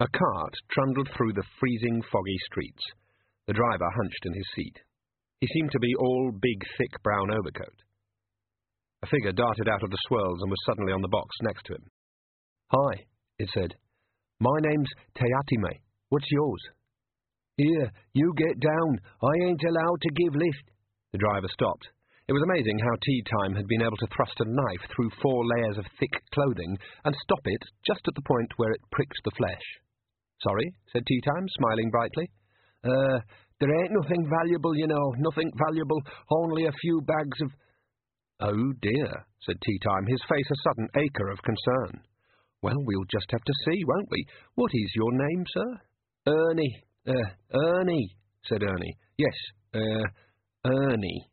A cart trundled through the freezing, foggy streets. The driver hunched in his seat. He seemed to be all big, thick brown overcoat. A figure darted out of the swirls and was suddenly on the box next to him. "Hi," it said. "My name's Teatime. What's yours?" "Here, you get down. I ain't allowed to give lift." The driver stopped. It was amazing how Tea Time had been able to thrust a knife through 4 layers of thick clothing and stop it just at the point where it pricked the flesh. "Sorry," said Tea Time, smiling brightly. There ain't nothing valuable, you know, nothing valuable, only a few bags of—" "Oh, dear," said Tea Time, his face a sudden acre of concern. "Well, we'll just have to see, won't we? What is your name, sir?" "Ernie. Ernie," said Ernie. "Yes, Ernie.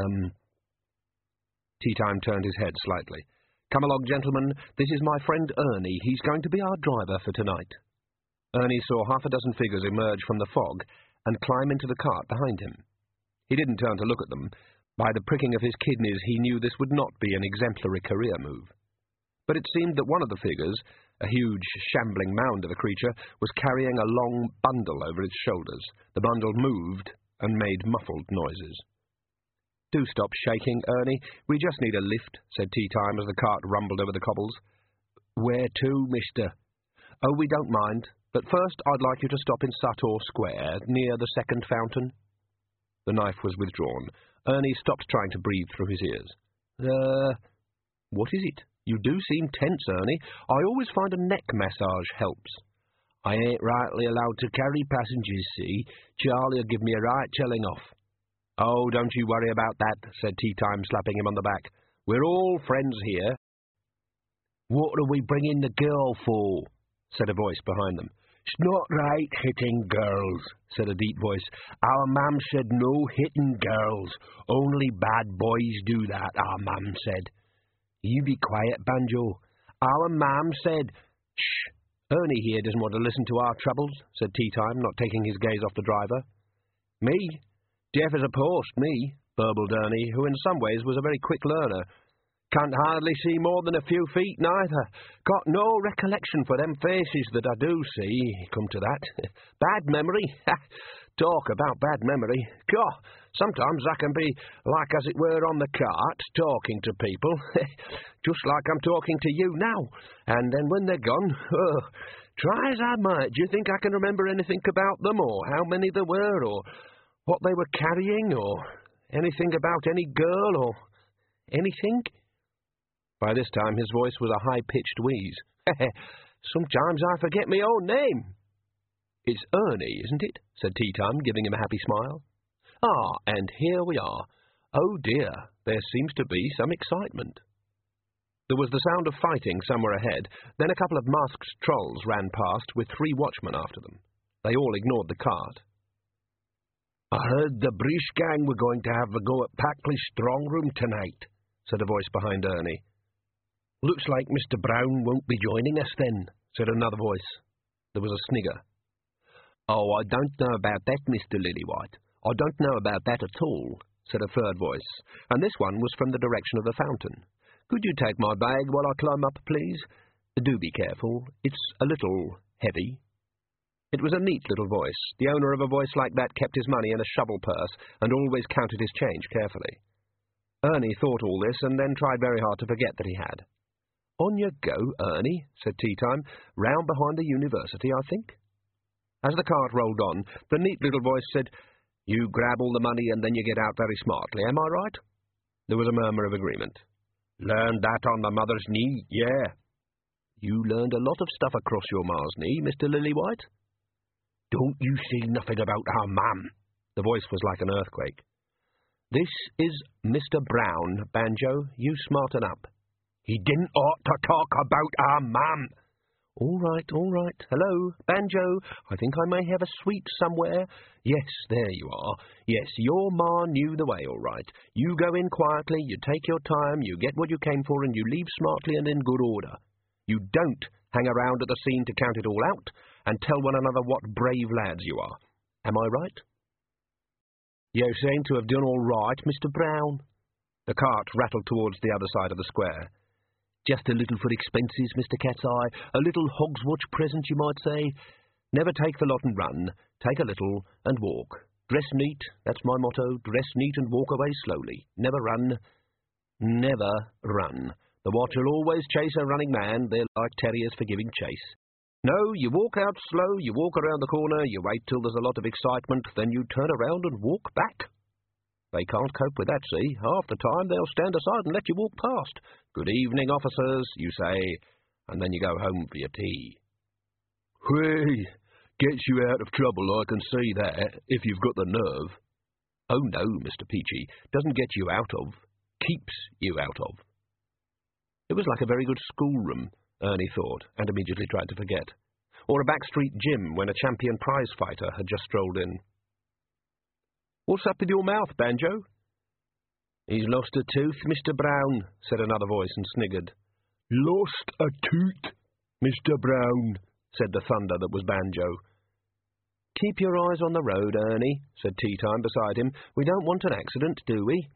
Tea Time turned his head slightly. "Come along, gentlemen. This is my friend Ernie. He's going to be our driver for tonight." Ernie saw 6 figures emerge from the fog and climb into the cart behind him. He didn't turn to look at them. By the pricking of his kidneys, he knew this would not be an exemplary career move. But it seemed that one of the figures, a huge, shambling mound of a creature, was carrying a long bundle over its shoulders. The bundle moved and made muffled noises. "Do stop shaking, Ernie. We just need a lift," said Tea Time as the cart rumbled over the cobbles. "Where to, mister?" "Oh, we don't mind. But first I'd like you to stop in Sator Square, near the second fountain." The knife was withdrawn. Ernie stopped trying to breathe through his ears. What is it? You do seem tense, Ernie. I always find a neck massage helps." "I ain't rightly allowed to carry passengers, see? Charlie'll give me a right telling off." "Oh, don't you worry about that," said Tea Time, slapping him on the back. "We're all friends here." "What are we bringing the girl for?" said a voice behind them. "It's not right hitting girls," said a deep voice. "Our mam said no hitting girls. Only bad boys do that, our mam said." "You be quiet, Banjo. Our mam said—" "Shh! Ernie here doesn't want to listen to our troubles," said Tea Time, not taking his gaze off the driver. "Me? Deaf as a post, me," burbled Ernie, who in some ways was a very quick learner. "Can't hardly see more than a few feet, neither. Got no recollection for them faces that I do see, come to that. Bad memory? Talk about bad memory. God, sometimes I can be like as it were on the cart, talking to people, just like I'm talking to you now, and then when they're gone, try as I might, do you think I can remember anything about them, or how many there were, or what they were carrying, or anything about any girl, or anything?" By this time his voice was a high-pitched wheeze. "Sometimes I forget my own name." "It's Ernie, isn't it?" said Tea Time, giving him a happy smile. "Ah, and here we are. Oh dear, there seems to be some excitement." There was the sound of fighting somewhere ahead, then a couple of masked trolls ran past with 3 watchmen after them. They all ignored the cart. "I heard the Brish gang were going to have a go at Packley's strong room tonight," said a voice behind Ernie. "Looks like Mr. Brown won't be joining us then," said another voice. There was a snigger. "Oh, I don't know about that, Mr. Lillywhite. I don't know about that at all," said a third voice, and this one was from the direction of the fountain. "Could you take my bag while I climb up, please? Do be careful. It's a little heavy." It was a neat little voice. The owner of a voice like that kept his money in a shovel purse and always counted his change carefully. Ernie thought all this and then tried very hard to forget that he had. "On you go, Ernie," said Tea Time. "Round behind the university, I think." As the cart rolled on, the neat little voice said, "You grab all the money and then you get out very smartly, am I right?" There was a murmur of agreement. "Learned that on my mother's knee, yeah." "You learned a lot of stuff across your ma's knee, Mr. Lillywhite." "Don't you say nothing about our mam." The voice was like an earthquake. "This is Mr. Brown, Banjo. You smarten up." "He didn't ought to talk about our mam." All right. Hello, Banjo. I think I may have a sweet somewhere. Yes, there you are. Yes, your ma knew the way, all right. You go in quietly, you take your time, you get what you came for, and you leave smartly and in good order. You don't hang around at the scene to count it all out and tell one another what brave lads you are. Am I right? You seem to have done all right, Mr. Brown. The cart rattled towards the other side of the square. Just a little for expenses, Mr. Cat's-eye, a little Hogswatch present, you might say. Never take the lot and run. Take a little and walk. Dress neat, that's my motto. Dress neat and walk away slowly. Never run. Never run. The watch will always chase a running man. They're like terriers for giving chase. No, you walk out slow, you walk around the corner, you wait till there's a lot of excitement, then you turn around and walk back. They can't cope with that, see? Half the time they'll stand aside and let you walk past. Good evening, officers, you say, and then you go home for your tea. Whee! Gets you out of trouble, I can see that, if you've got the nerve. Oh no, Mr. Peachy, doesn't get you out of, keeps you out of. It was like a very good schoolroom, Ernie thought, and immediately tried to forget. Or a backstreet gym when a champion prize fighter had just strolled in. What's up with your mouth, Banjo? He's lost a tooth, Mr. Brown, said another voice and sniggered. Lost a tooth, Mr. Brown, said the thunder that was Banjo. Keep your eyes on the road, Ernie, said Tea Time beside him. We don't want an accident, do we?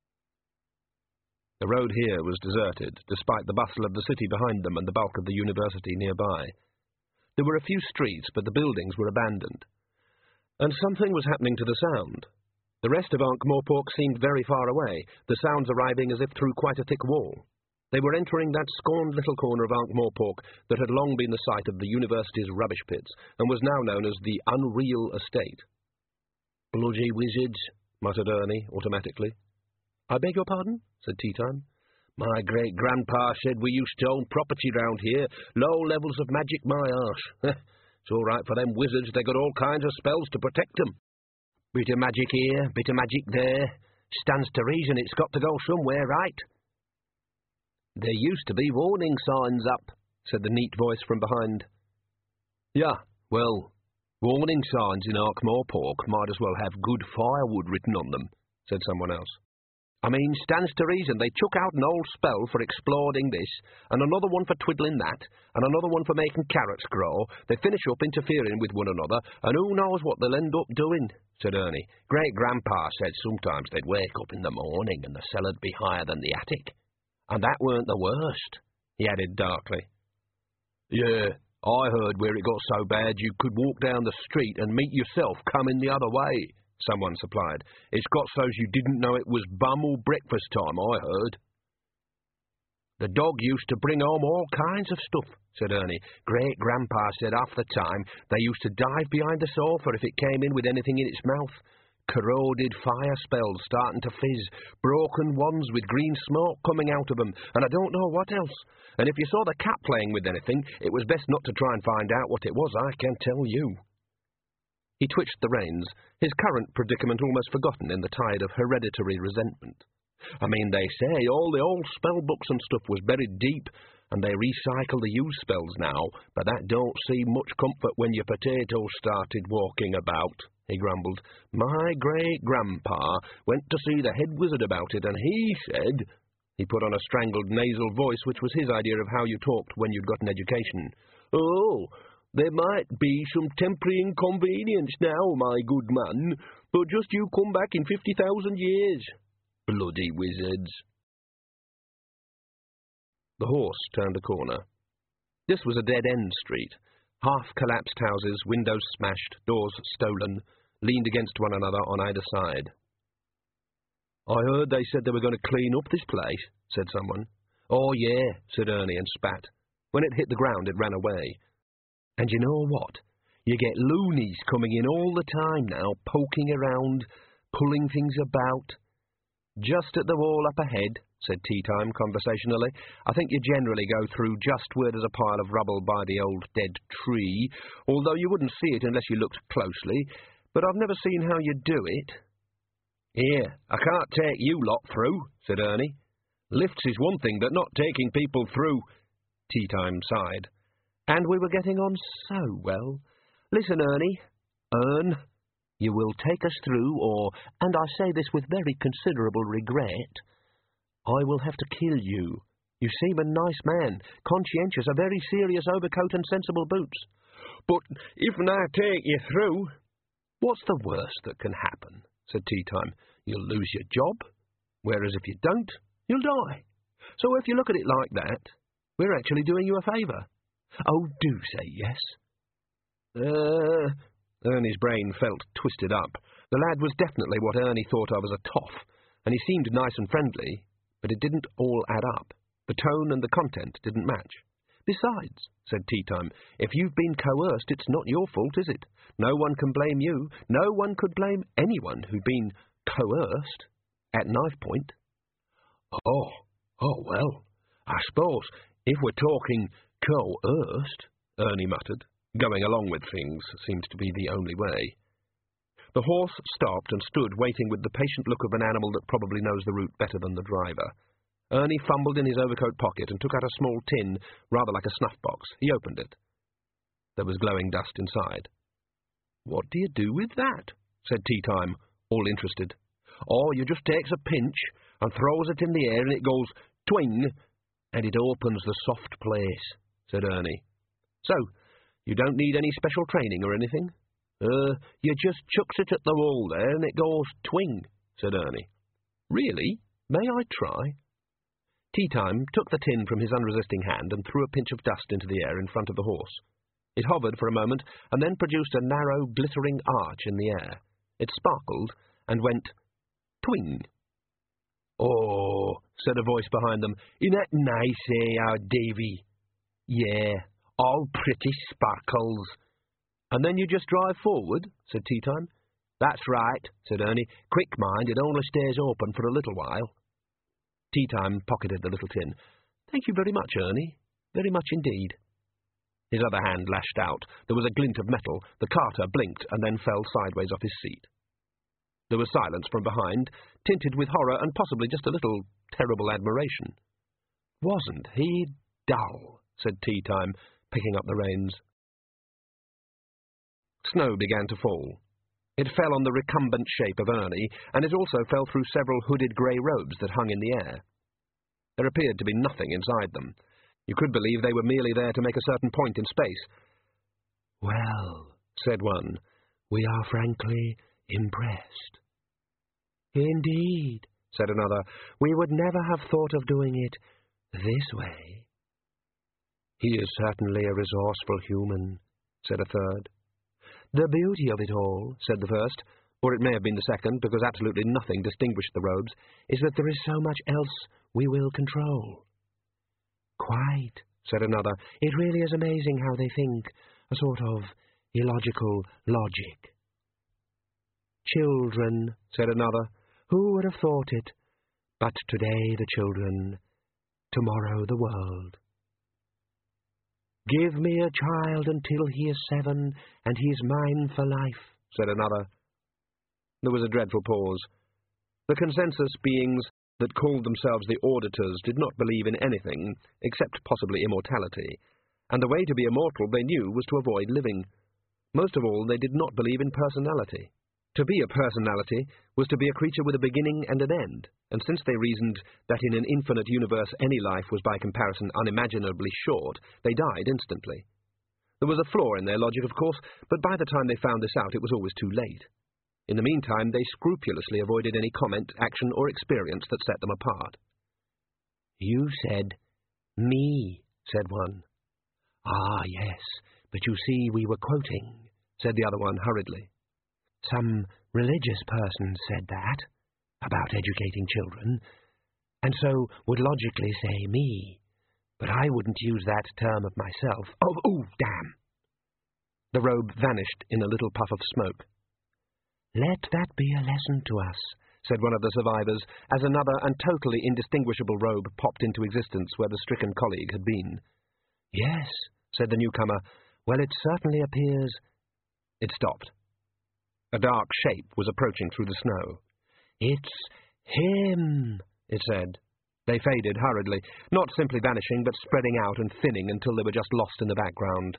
The road here was deserted, despite the bustle of the city behind them and the bulk of the university nearby. There were a few streets, but the buildings were abandoned. And something was happening to the sound. The rest of Ankh-Morpork seemed very far away, the sounds arriving as if through quite a thick wall. They were entering that scorned little corner of Ankh-Morpork that had long been the site of the university's rubbish pits, and was now known as the Unreal Estate. Bloody wizards, muttered Ernie, automatically. I beg your pardon, said Tea Time. My great-grandpa said we used to own property round here, low levels of magic, my arse. It's all right for them wizards, they got all kinds of spells to protect them. Bit of magic here, bit of magic there. Stands to reason it's got to go somewhere, right? There used to be warning signs up, said the neat voice from behind. Yeah, well, warning signs in Ankh-Morpork might as well have good firewood written on them, said someone else. I mean, stands to reason they chuck out an old spell for exploding this, and another one for twiddling that, and another one for making carrots grow. They finish up interfering with one another, and who knows what they'll end up doing, said Ernie. Great-grandpa said sometimes they'd wake up in the morning and the cellar'd be higher than the attic. And that weren't the worst, he added darkly. Yeah, I heard where it got so bad you could walk down the street and meet yourself coming the other way, someone supplied. It's got so's you didn't know it was bum or breakfast time, I heard. The dog used to bring home all kinds of stuff, said Ernie. Great-grandpa said half the time they used to dive behind the sofa if it came in with anything in its mouth. Corroded fire spells starting to fizz, broken wands with green smoke coming out of them, and I don't know what else. And if you saw the cat playing with anything, it was best not to try and find out what it was, I can tell you. He twitched the reins, his current predicament almost forgotten in the tide of hereditary resentment. I mean, they say all the old spell books and stuff was buried deep, and they recycle the used spells now, but that don't seem much comfort when your potatoes started walking about, he grumbled. My great-grandpa went to see the head wizard about it, and he said... He put on a strangled nasal voice, which was his idea of how you talked when you'd got an education. Oh, there might be some temporary inconvenience now, my good man, but just you come back in 50,000 years. Bloody wizards. The horse turned a corner. This was a dead-end street. Half-collapsed houses, windows smashed, doors stolen, leaned against one another on either side. I heard they said they were going to clean up this place, said someone. Oh, yeah, said Ernie and spat. When it hit the ground, it ran away. And you know what? You get loonies coming in all the time now, poking around, pulling things about. Just at the wall up ahead, said Tea Time conversationally. I think you generally go through just where there's a pile of rubble by the old dead tree, although you wouldn't see it unless you looked closely, but I've never seen how you do it. Here, I can't take you lot through, said Ernie. Lifts is one thing, but not taking people through. Tea Time sighed. And we were getting on so well. Listen, Ernie, you will take us through, or, and I say this with very considerable regret, I will have to kill you. You seem a nice man, conscientious, a very serious overcoat and sensible boots. But if I take you through... What's the worst that can happen? Said Tea Time. You'll lose your job, whereas if you don't, you'll die. So if you look at it like that, we're actually doing you a favour. Oh, do say yes. Ernie's brain felt twisted up. The lad was definitely what Ernie thought of as a toff, and he seemed nice and friendly, but it didn't all add up. The tone and the content didn't match. "Besides," said Tea Time, "if you've been coerced, it's not your fault, is it? No one can blame you. No one could blame anyone who'd been coerced at knife point." Oh, well, I suppose if we're talking coerced," Ernie muttered. Going along with things seemed to be the only way. The horse stopped and stood waiting with the patient look of an animal that probably knows the route better than the driver. Ernie fumbled in his overcoat pocket and took out a small tin, rather like a snuff box. He opened it. There was glowing dust inside. "What do you do with that?" said Tea Time, all interested. "Oh, you just takes a pinch and throws it in the air and it goes twing, and it opens the soft place," said Ernie. "So, you don't need any special training or anything?" You just chucks it at the wall there and it goes twing," said Ernie. "Really? May I try?" Tea Time took the tin from his unresisting hand and threw a pinch of dust into the air in front of the horse. It hovered for a moment and then produced a narrow, glittering arch in the air. It sparkled and went twing. "Oh," said a voice behind them, "isn't that nice, our Davy?" "Yeah, all pretty sparkles." "And then you just drive forward?" said Tea Time. "That's right," said Ernie. "Quick, mind, it only stays open for a little while." Tea Time pocketed the little tin. "Thank you very much, Ernie. Very much indeed." His other hand lashed out. There was a glint of metal. The carter blinked and then fell sideways off his seat. There was silence from behind, tinted with horror and possibly just a little terrible admiration. "Wasn't he dull?" said Tea Time, picking up the reins. Snow began to fall. It fell on the recumbent shape of Ernie, and it also fell through several hooded grey robes that hung in the air. There appeared to be nothing inside them. You could believe they were merely there to make a certain point in space. "Well," said one, "we are frankly impressed." "Indeed," said another, "we would never have thought of doing it this way." "He is certainly a resourceful human," said a third. "The beauty of it all," said the first, or it may have been the second, because absolutely nothing distinguished the robes, "is that there is so much else we will control." "Quite," said another. "It really is amazing how they think, a sort of illogical logic." "Children," said another. "Who would have thought it? But today the children, tomorrow the world." "Give me a child until he is 7, and he is mine for life," said another. There was a dreadful pause. The consensus beings that called themselves the auditors did not believe in anything, except possibly immortality, and the way to be immortal, they knew, was to avoid living. Most of all, they did not believe in personality. To be a personality was to be a creature with a beginning and an end, and since they reasoned that in an infinite universe any life was by comparison unimaginably short, they died instantly. There was a flaw in their logic, of course, but by the time they found this out it was always too late. In the meantime, they scrupulously avoided any comment, action, or experience that set them apart. "You said me," said one. "Ah, yes, but you see we were quoting," said the other one hurriedly. "Some religious person said that, about educating children, and so would logically say me, but I wouldn't use that term of myself. Oh, damn!" The robe vanished in a little puff of smoke. "Let that be a lesson to us," said one of the survivors, as another and totally indistinguishable robe popped into existence where the stricken colleague had been. "Yes," said the newcomer. "Well, it certainly appears—" It stopped. A dark shape was approaching through the snow. "It's him," it said. They faded hurriedly, not simply vanishing, but spreading out and thinning until they were just lost in the background.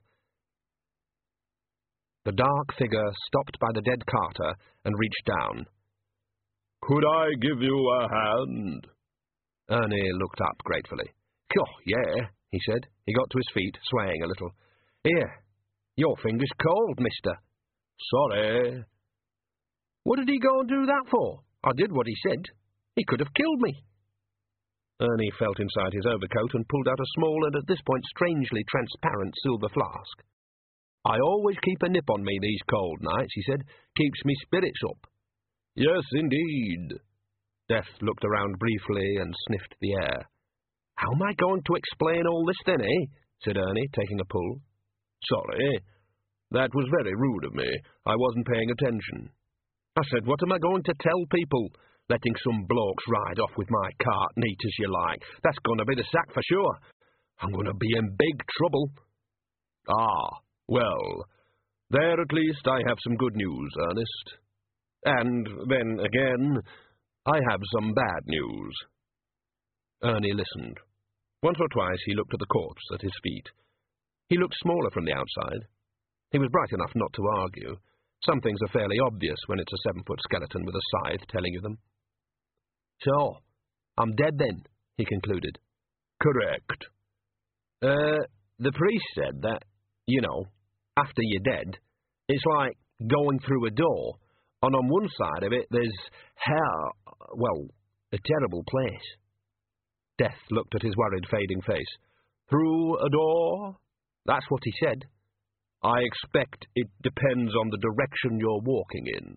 The dark figure stopped by the dead carter and reached down. "Could I give you a hand?" Ernie looked up gratefully. "Oh, yeah," he said. He got to his feet, swaying a little. "Here, your finger's cold, mister." "Sorry." "What did he go and do that for? I did what he said. He could have killed me." Ernie felt inside his overcoat and pulled out a small and at this point strangely transparent silver flask. I always keep a nip on me these cold nights, he said. Keeps me spirits up. Yes, indeed. Death looked around briefly and sniffed the air. How am I going to explain all this then, eh? Said Ernie, taking a pull. Sorry. That was very rude of me. I wasn't paying attention. I said, what am I going to tell people? Letting some blokes ride off with my cart neat as you like. That's going to be the sack for sure. I'm going to be in big trouble. Ah, well, there at least I have some good news, Ernest. And then again, I have some bad news. Ernie listened. Once or twice he looked at the corpse at his feet. He looked smaller from the outside. He was bright enough not to argue. Some things are fairly obvious when it's a 7-foot skeleton with a scythe telling you them. So, I'm dead then, he concluded. Correct. The priest said that, you know, after you're dead, it's like going through a door, and on one side of it there's hell, well, a terrible place. Death looked at his worried, fading face. Through a door? That's what he said. I expect it depends on the direction you're walking in.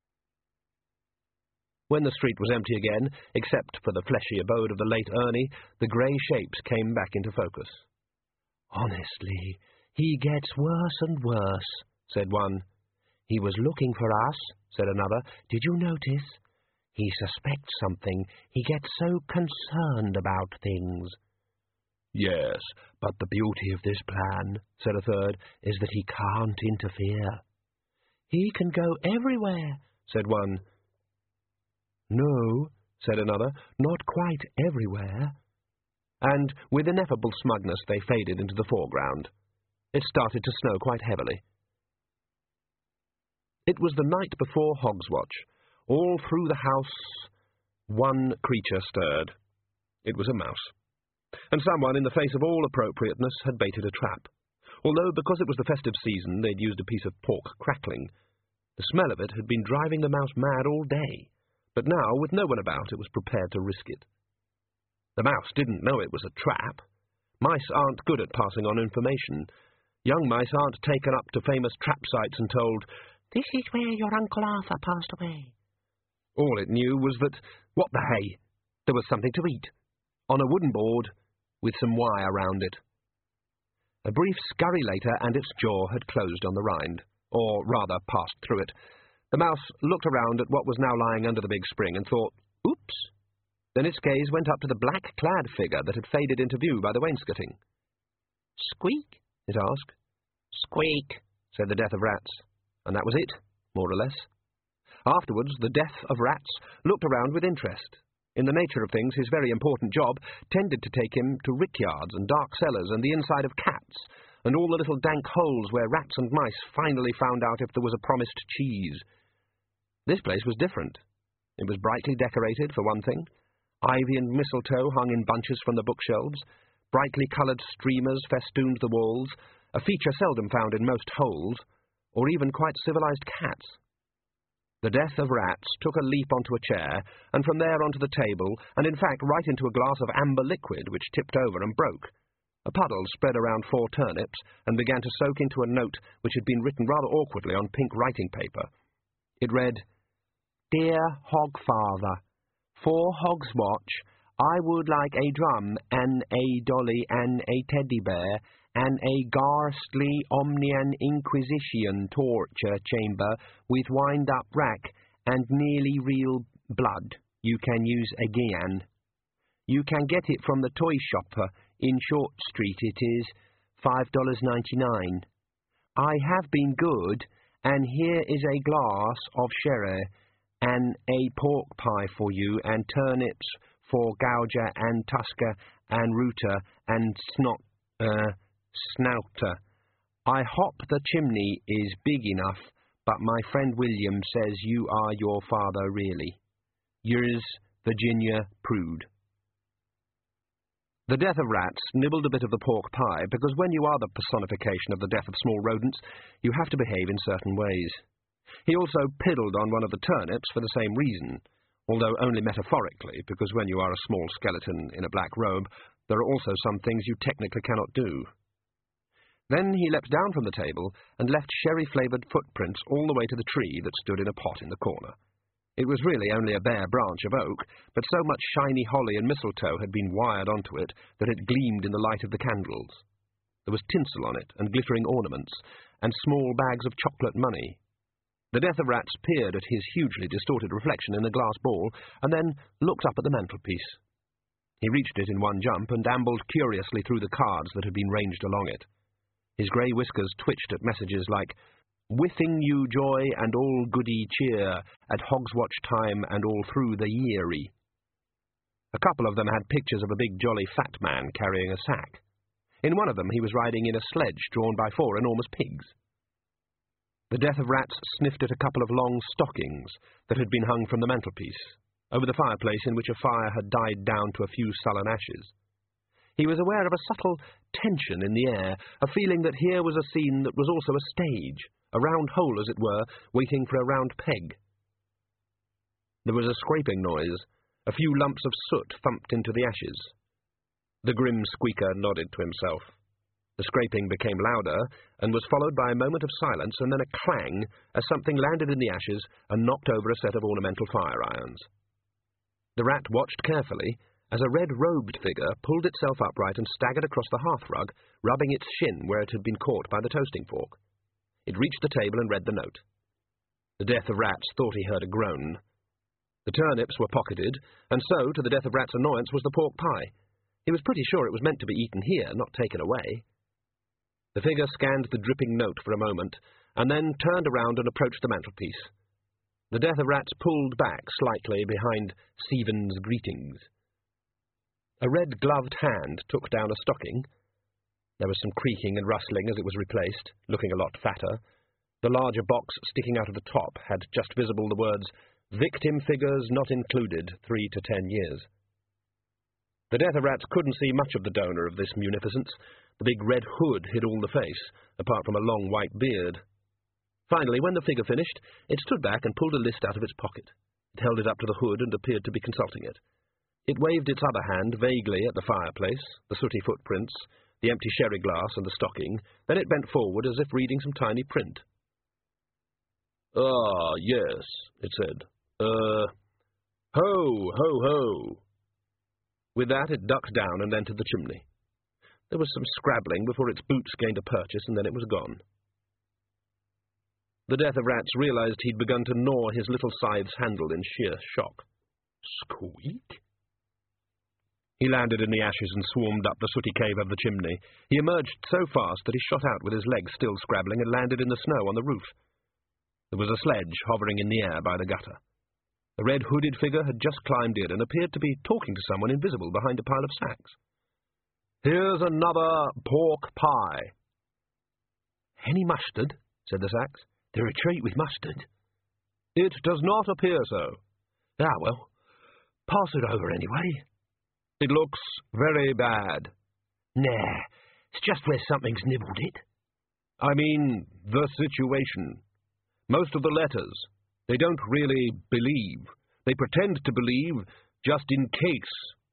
When the street was empty again, except for the fleshy abode of the late Ernie, the grey shapes came back into focus. Honestly, he gets worse and worse, said one. He was looking for us, said another. Did you notice? He suspects something. He gets so concerned about things. Yes, but the beauty of this plan, said a third, is that he can't interfere. He can go everywhere, said one. No, said another, not quite everywhere. And with ineffable smugness they faded into the foreground. It started to snow quite heavily. It was the night before Hogswatch. All through the house one creature stirred. It was a mouse. And someone, in the face of all appropriateness, had baited a trap. Although, because it was the festive season, they'd used a piece of pork crackling. The smell of it had been driving the mouse mad all day. But now, with no one about, it was prepared to risk it. The mouse didn't know it was a trap. Mice aren't good at passing on information. Young mice aren't taken up to famous trap sites and told, "This is where your Uncle Arthur passed away." All it knew was that, what the hey, there was something to eat, on a wooden board, with some wire round it. A brief scurry later, and its jaw had closed on the rind, or rather passed through it. The mouse looked around at what was now lying under the big spring and thought, oops. Then its gaze went up to the black-clad figure that had faded into view by the wainscoting. Squeak? It asked. Squeak, said the Death of Rats, and that was it, more or less. Afterwards, the Death of Rats looked around with interest. In the nature of things, his very important job tended to take him to rickyards and dark cellars and the inside of cats, and all the little dank holes where rats and mice finally found out if there was a promised cheese. This place was different. It was brightly decorated, for one thing. Ivy and mistletoe hung in bunches from the bookshelves. Brightly coloured streamers festooned the walls, a feature seldom found in most holes, or even quite civilised cats. The Death of Rats took a leap onto a chair, and from there onto the table, and in fact right into a glass of amber liquid which tipped over and broke. A puddle spread around 4 turnips, and began to soak into a note which had been written rather awkwardly on pink writing paper. It read, Dear Hogfather, for Hogswatch, I would like a drum, and a dolly, and a teddy bear, and a ghastly Omnian Inquisition torture chamber with wind-up rack and nearly real blood you can use again. You can get it from the toy shopper in Short Street, it is $5.99. I have been good, and here is a glass of sherry, and a pork pie for you, and turnips for gouger, and tusker, and rooter, and snouter. I hope the chimney is big enough, but my friend William says you are your father really. Yours, Virginia Prude. The Death of Rats nibbled a bit of the pork pie, because when you are the personification of the death of small rodents, you have to behave in certain ways. He also piddled on one of the turnips for the same reason, although only metaphorically, because when you are a small skeleton in a black robe, there are also some things you technically cannot do. Then he leapt down from the table and left sherry-flavoured footprints all the way to the tree that stood in a pot in the corner. It was really only a bare branch of oak, but so much shiny holly and mistletoe had been wired onto it that it gleamed in the light of the candles. There was tinsel on it, and glittering ornaments, and small bags of chocolate money. The Death of Rats peered at his hugely distorted reflection in a glass ball, and then looked up at the mantelpiece. He reached it in one jump, and ambled curiously through the cards that had been ranged along it. His grey whiskers twitched at messages like, "Wishing you joy and all goody cheer, at Hogswatch time and all through the yeary." A couple of them had pictures of a big jolly fat man carrying a sack. In one of them he was riding in a sledge drawn by 4 enormous pigs. The Death of Rats sniffed at a couple of long stockings that had been hung from the mantelpiece, over the fireplace in which a fire had died down to a few sullen ashes. He was aware of a subtle tension in the air, a feeling that here was a scene that was also a stage, a round hole, as it were, waiting for a round peg. There was a scraping noise. A few lumps of soot thumped into the ashes. The grim squeaker nodded to himself. The scraping became louder, and was followed by a moment of silence, and then a clang, as something landed in the ashes and knocked over a set of ornamental fire irons. The rat watched carefully, as a red-robed figure pulled itself upright and staggered across the hearthrug, rubbing its shin where it had been caught by the toasting fork. It reached the table and read the note. The Death of Rats thought he heard a groan. The turnips were pocketed, and so, to the Death of Rats' annoyance, was the pork pie. He was pretty sure it was meant to be eaten here, not taken away. The figure scanned the dripping note for a moment, and then turned around and approached the mantelpiece. The Death of Rats pulled back slightly behind Stephen's greetings. A red-gloved hand took down a stocking. There was some creaking and rustling as it was replaced, looking a lot fatter. The larger box sticking out of the top had just visible the words, "Victim figures not included, 3 to 10 years." The Death of Rats couldn't see much of the donor of this munificence. The big red hood hid all the face, apart from a long white beard. Finally, when the figure finished, it stood back and pulled a list out of its pocket. It held it up to the hood and appeared to be consulting it. It waved its other hand vaguely at the fireplace, the sooty footprints, the empty sherry glass and the stocking. Then it bent forward as if reading some tiny print. "Ah, yes," it said. Ho, ho, ho." With that it ducked down and entered the chimney. There was some scrabbling before its boots gained a purchase, and then it was gone. The Death of Rats realized he'd begun to gnaw his little scythe's handle in sheer shock. Squeak? He landed in the ashes and swarmed up the sooty cave of the chimney. He emerged so fast that he shot out with his legs still scrabbling and landed in the snow on the roof. There was a sledge hovering in the air by the gutter. A red-hooded figure had just climbed in and appeared to be talking to someone invisible behind a pile of sacks. "Here's another pork pie." "Any mustard?" said the sacks. "They're a treat with mustard." "It does not appear so." "Ah, well, pass it over anyway." "It looks very bad." "Nah, it's just where something's nibbled it." "I mean, the situation. Most of the letters. They don't really believe. They pretend to believe, just in case."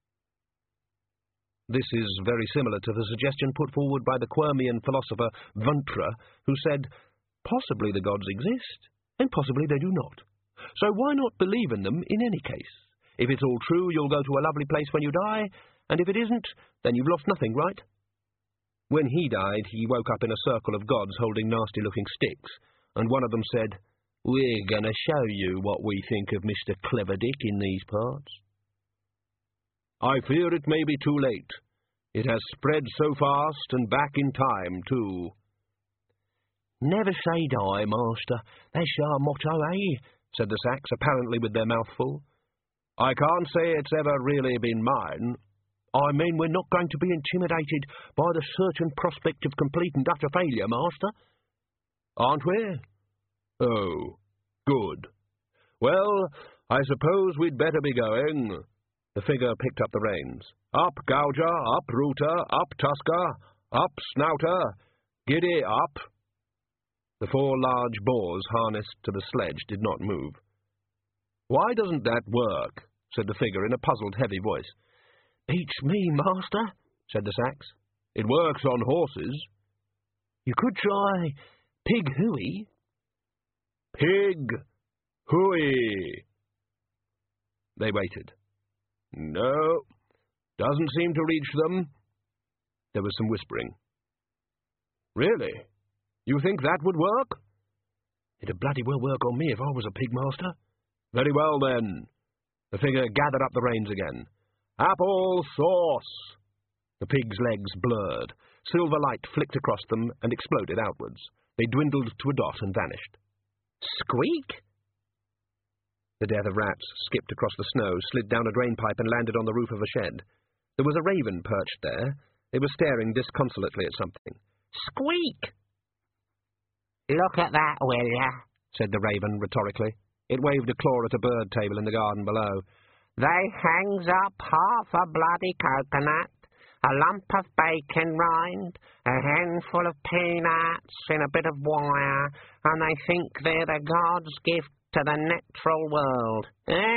This is very similar to the suggestion put forward by the Quirmian philosopher Vuntra, who said, possibly the gods exist, and possibly they do not. So why not believe in them in any case? If it's all true, you'll go to a lovely place when you die, and if it isn't, then you've lost nothing, right? When he died, he woke up in a circle of gods holding nasty-looking sticks, and one of them said, "We're going to show you what we think of Mr. Cleverdick in these parts." "I fear it may be too late. It has spread so fast, and back in time, too." "Never say die, master. That's our motto, eh?" said the sacks, apparently with their mouth full. "I can't say it's ever really been mine." "I mean, we're not going to be intimidated by the certain prospect of complete and utter failure, master." "Aren't we? Oh, good. Well, I suppose we'd better be going." The figure picked up the reins. "Up, Gouger, up, Rooter, up, Tusker, up, Snouter, giddy up." The 4 large boars harnessed to the sledge did not move. "Why doesn't that work?" said the figure in a puzzled, heavy voice. "Beats me, master," said the sacks. "It works on horses." You could try Pig Hooey. Pig Hooey. They waited. No, doesn't seem to reach them. There was some whispering. Really? You think that would work? It'd bloody well work on me if I was a pigmaster. Very well, then. The figure gathered up the reins again. Apple sauce! The pig's legs blurred. Silver light flicked across them and exploded outwards. They dwindled to a dot and vanished. Squeak! The death of rats skipped across the snow, slid down a drainpipe and landed on the roof of a shed. There was a raven perched there. It was staring disconsolately at something. Squeak! Look at that, will ya? Said the raven rhetorically. It waved a claw at a bird table in the garden below. They hangs up half a bloody coconut, a lump of bacon rind, a handful of peanuts in a bit of wire, and they think they're the God's gift to the natural world.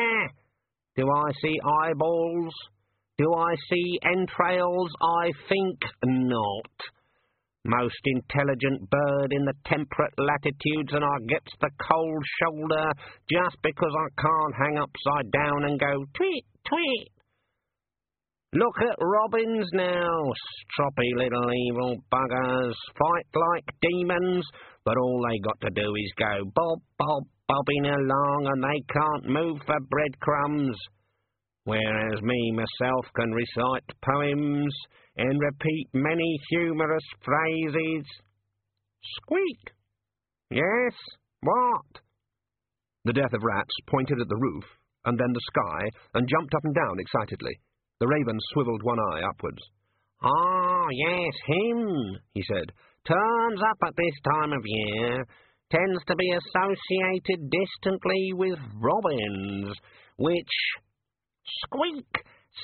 Do I see eyeballs? Do I see entrails? I think not. Most intelligent bird in the temperate latitudes, and I gets the cold shoulder just because I can't hang upside down and go tweet, tweet. Look at robins now, stroppy little evil buggers, fight like demons, but all they got to do is go bob, bob, bobbing along, and they can't move for breadcrumbs. Whereas me myself can recite poems and repeat many humorous phrases. Squeak! Yes, what? The death of rats pointed at the roof, and then the sky, and jumped up and down excitedly. The raven swiveled one eye upwards. Ah, yes, him, he said. Turns up at this time of year. Tends to be associated distantly with robins, which... Squeak!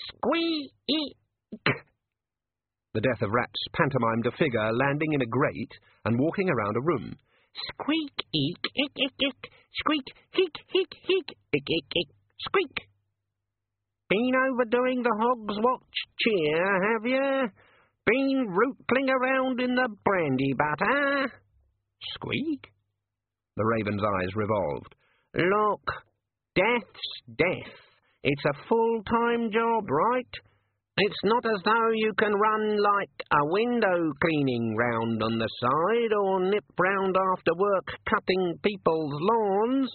Squeak! The death of rats pantomimed a figure landing in a grate and walking around a room. Squeak, eek, ick, ick, ick. Squeak, heek, heek, heek, ick, ick, ick. Squeak! Been overdoing the Hog's Watch cheer, have you? Been rootling around in the brandy butter? Squeak! The raven's eyes revolved. Look, death's death. It's a full-time job, right? It's not as though you can run like a window cleaning round on the side or nip round after work cutting people's lawns.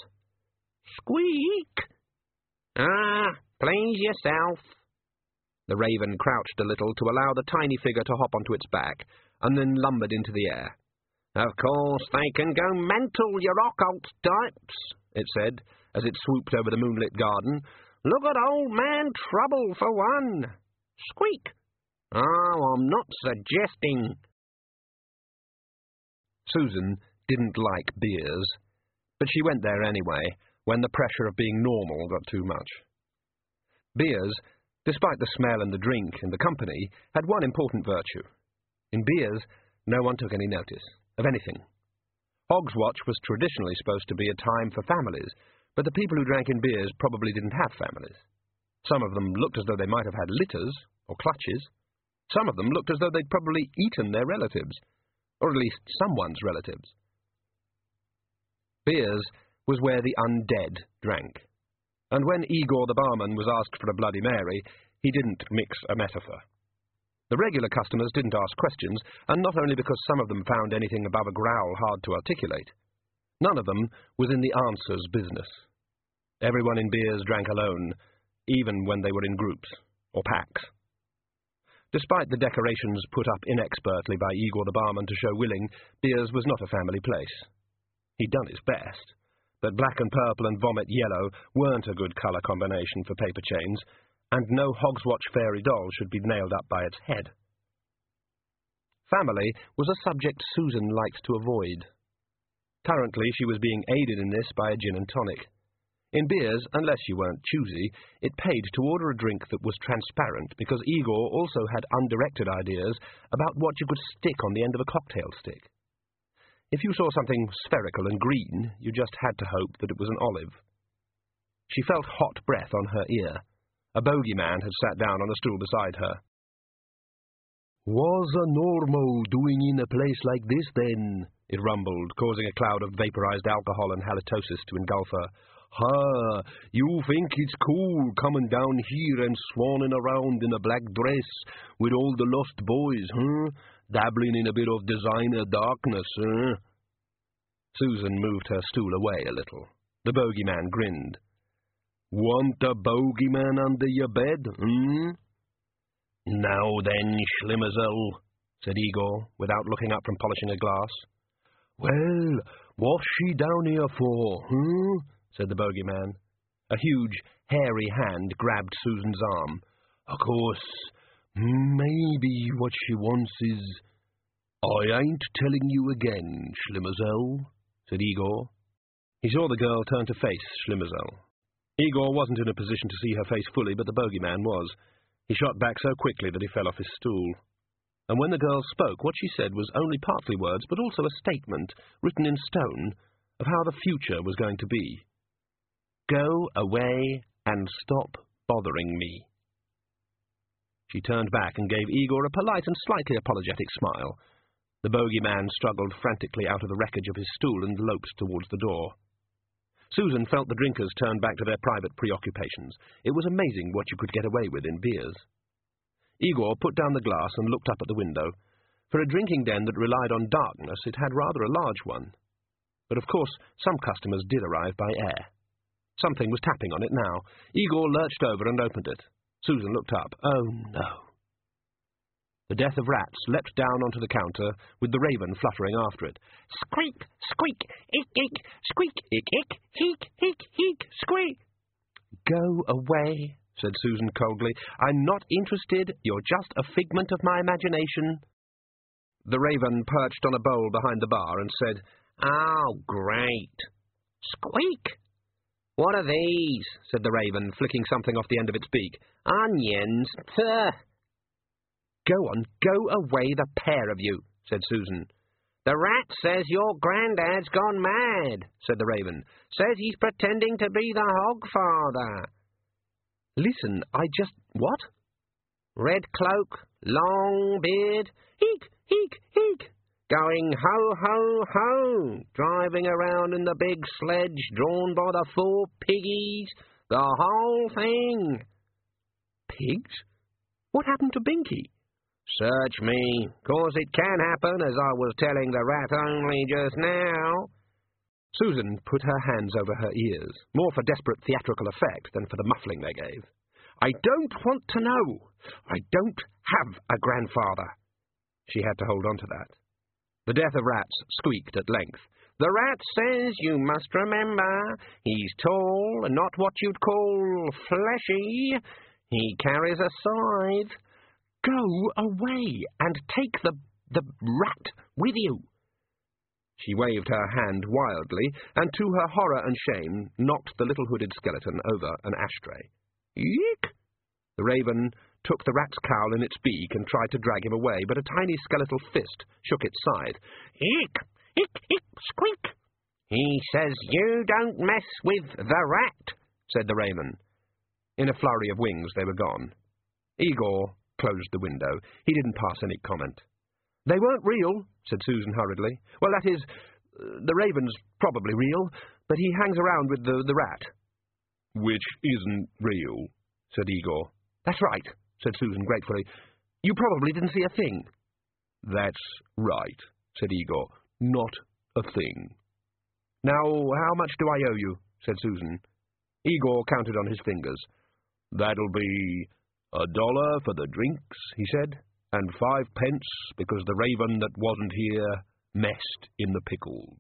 Squeak! Ah, please yourself. The raven crouched a little to allow the tiny figure to hop onto its back, and then lumbered into the air. Of course, they can go mental, your occult types, it said, as it swooped over the moonlit garden. Look at old man Trouble for one. Squeak! Oh, I'm not suggesting. Susan didn't like beers, but she went there anyway, when the pressure of being normal got too much. Beers, despite the smell and the drink and the company, had one important virtue. In beers, no one took any notice of anything. Hog's Watch was traditionally supposed to be a time for families, but the people who drank in beers probably didn't have families. Some of them looked as though they might have had litters or clutches. Some of them looked as though they'd probably eaten their relatives, or at least someone's relatives. Beers was where the undead drank, and when Igor the barman was asked for a Bloody Mary, he didn't mix a metaphor. The regular customers didn't ask questions, and not only because some of them found anything above a growl hard to articulate. None of them was in the answers business. Everyone in beers drank alone, even when they were in groups or packs. Despite the decorations put up inexpertly by Igor the barman to show willing, beers was not a family place. He'd done his best, but black and purple and vomit yellow weren't a good colour combination for paper chains, and no Hog's Watch fairy doll should be nailed up by its head. Family was a subject Susan liked to avoid. Currently, she was being aided in this by a gin and tonic. In beers, unless you weren't choosy, it paid to order a drink that was transparent, because Igor also had undirected ideas about what you could stick on the end of a cocktail stick. If you saw something spherical and green, you just had to hope that it was an olive. She felt hot breath on her ear. A bogeyman had sat down on a stool beside her. "What's a normal doing in a place like this, then?" it rumbled, causing a cloud of vaporized alcohol and halitosis to engulf her. "Ha! You think it's cool coming down here and swanning around in a black dress with all the lost boys, huh? Dabbling in a bit of designer darkness, huh?" Susan moved her stool away a little. The bogeyman grinned. "Want a bogeyman under your bed, hmm?" "Now then, Schlimmerzel," said Igor, without looking up from polishing a glass. "Well, what's she down here for, huh?" said the bogeyman. A huge, hairy hand grabbed Susan's arm. "Of course, maybe what she wants is—" "I ain't telling you again, Schlimmerzel," said Igor. He saw the girl turn to face Schlimmerzel. Igor wasn't in a position to see her face fully, but the bogeyman was. He shot back so quickly that he fell off his stool. And when the girl spoke, what she said was only partly words, but also a statement, written in stone, of how the future was going to be. "Go away and stop bothering me." She turned back and gave Igor a polite and slightly apologetic smile. The bogeyman struggled frantically out of the wreckage of his stool and loped towards the door. Susan felt the drinkers turn back to their private preoccupations. It was amazing what you could get away with in beers. Igor put down the glass and looked up at the window. For a drinking den that relied on darkness, it had rather a large one. But of course, some customers did arrive by air. Something was tapping on it now. Igor lurched over and opened it. Susan looked up. Oh, no. The Death of Rats leapt down onto the counter, with the raven fluttering after it. "Squeak, squeak, ick, ick, squeak, ick, ick, heek, heek, heek, squeak." "Go away," said Susan coldly. "I'm not interested. You're just a figment of my imagination." The raven perched on a bowl behind the bar and said, "Oh, great." "Squeak." "What are these?" said the raven, flicking something off the end of its beak. "Onions. Tuh." "Go on, go away, the pair of you," said Susan. "The rat says your granddad's gone mad," said the raven. "Says he's pretending to be the Hogfather." "Listen, what?" "Red cloak, long beard, heek, heek, heek, going ho, ho, ho, driving around in the big sledge drawn by the 4 piggies, the whole thing." "Pigs? What happened to Binky?" "Search me, 'cause it can happen, as I was telling the rat only just now." Susan put her hands over her ears, more for desperate theatrical effect than for the muffling they gave. "I don't want to know. I don't have a grandfather." She had to hold on to that. The Death of Rats squeaked at length. "The rat says you must remember, he's tall and not what you'd call fleshy. He carries a scythe. Go away and take the rat with you." She waved her hand wildly, and to her horror and shame knocked the little hooded skeleton over an ashtray. "Eek!" The raven took the rat's cowl in its beak and tried to drag him away, but a tiny skeletal fist shook its side. "Eek! Eek! Eek! Squeak!" "He says you don't mess with the rat," said the raven. In a flurry of wings they were gone. Igor closed the window. He didn't pass any comment. "They weren't real," said Susan hurriedly. "Well, that is, the raven's probably real, but he hangs around with the rat." "Which isn't real," said Igor. "That's right," said Susan gratefully. "You probably didn't see a thing." "That's right," said Igor. "Not a thing." "Now, how much do I owe you?" said Susan. Igor counted on his fingers. "That'll be $1 for the drinks," he said, "and 5 pence because the raven that wasn't here messed in the pickles."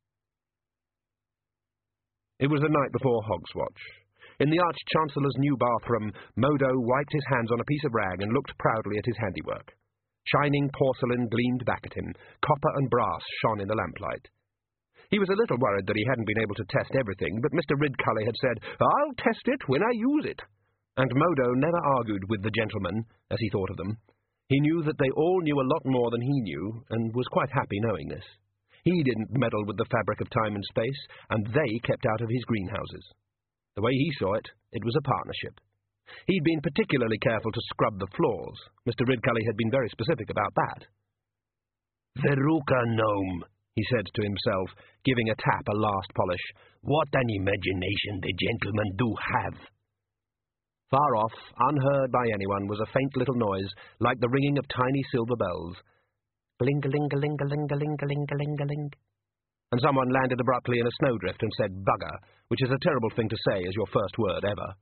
It was the night before Hogswatch. In the Arch-Chancellor's new bathroom, Modo wiped his hands on a piece of rag and looked proudly at his handiwork. Shining porcelain gleamed back at him. Copper and brass shone in the lamplight. He was a little worried that he hadn't been able to test everything, but Mr. Ridcully had said, "I'll test it when I use it." And Modo never argued with the gentlemen, as he thought of them. He knew that they all knew a lot more than he knew, and was quite happy knowing this. He didn't meddle with the fabric of time and space, and they kept out of his greenhouses. The way he saw it, it was a partnership. He'd been particularly careful to scrub the floors. Mr. Ridcully had been very specific about that. "Veruca gnome," he said to himself, giving a tap a last polish. "What an imagination the gentlemen do have!" Far off, unheard by anyone, was a faint little noise, like the ringing of tiny silver bells. Gling-a-ling-a-ling-a-ling-a-ling-a-ling-a-ling. And someone landed abruptly in a snowdrift and said bugger, which is a terrible thing to say as your first word ever.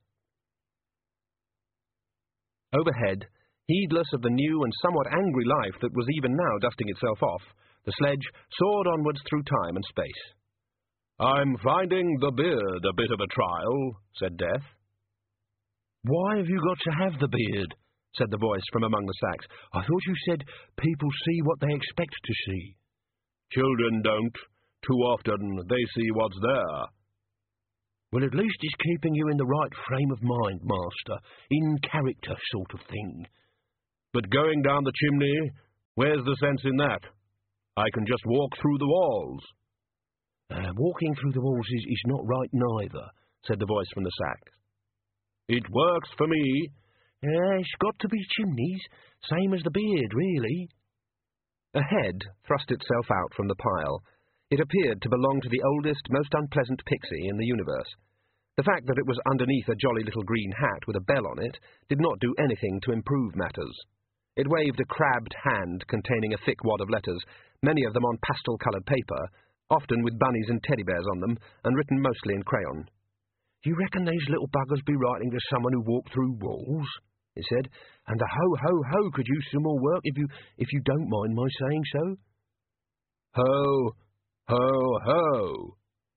Overhead, heedless of the new and somewhat angry life that was even now dusting itself off, the sledge soared onwards through time and space. "I'm finding the beard a bit of a trial," said Death. "Why have you got to have the beard?" said the voice from among the sacks. "I thought you said people see what they expect to see." "Children don't. Too often they see what's there." "Well, at least it's keeping you in the right frame of mind, Master. In character sort of thing." "But going down the chimney, where's the sense in that? I can just walk through the walls." "Walking through the walls is not right neither," said the voice from the sacks. "It works for me." "It's got to be chimneys, same as the beard, really." A head thrust itself out from the pile. It appeared to belong to the oldest, most unpleasant pixie in the universe. The fact that it was underneath a jolly little green hat with a bell on it did not do anything to improve matters. It waved a crabbed hand containing a thick wad of letters, many of them on pastel-coloured paper, often with bunnies and teddy bears on them, and written mostly in crayon. "You reckon these little buggers be writing to someone who walked through walls?" it said. "And the ho-ho-ho could use some more work if you don't mind my saying so." "Ho, ho, ho."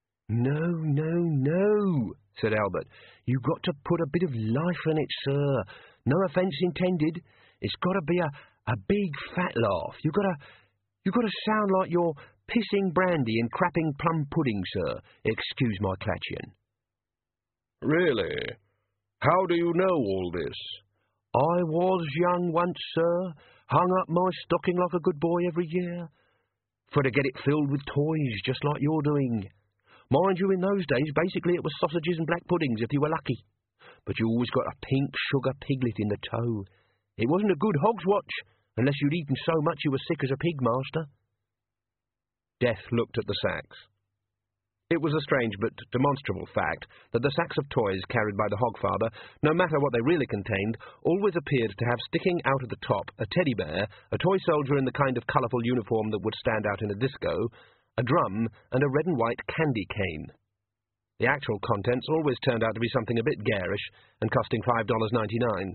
No, said Albert. "You've got to put a bit of life in it, sir. No offence intended. It's got to be a big fat laugh. You've got to sound like you're pissing brandy and crapping plum pudding, sir. Excuse my clatching." "Really? How do you know all this?" "I was young once, sir. Hung up my stocking like a good boy every year, for to get it filled with toys, just like you're doing. Mind you, in those days, basically it was sausages and black puddings if you were lucky. But you always got a pink sugar piglet in the toe. It wasn't a good hog's watch, unless you'd eaten so much you were sick as a pig, Master." Death looked at the sacks. It was a strange but demonstrable fact that the sacks of toys carried by the Hogfather, no matter what they really contained, always appeared to have sticking out at the top a teddy bear, a toy soldier in the kind of colourful uniform that would stand out in a disco, a drum, and a red and white candy cane. The actual contents always turned out to be something a bit garish and costing $5.99.